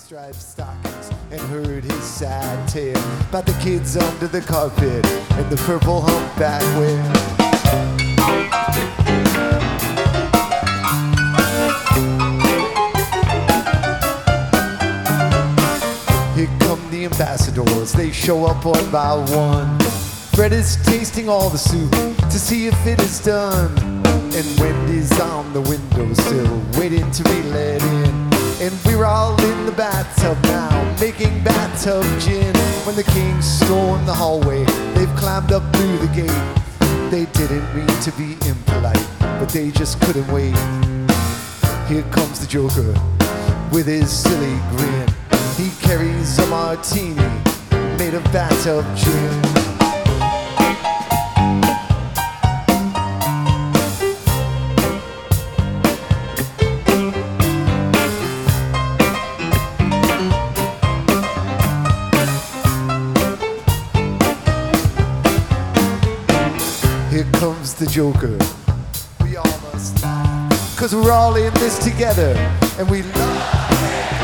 striped stockings and heard his sad tale about the kids under the carpet and the purple humpback whale. Here come the ambassadors, they show up one by one. Fred is tasting all the soup to see if it is done. And Wendy's on the windowsill, waiting to be let in. And we're all in the bathtub now, making bathtub gin. When the king stormed the hallway, they've climbed up through the gate. They didn't mean to be impolite, but they just couldn't wait. Here comes the Joker with his silly grin. He carries a martini made of bathtub gin. Here comes the Joker. We all must laugh, 'cause we're all in this together, and we love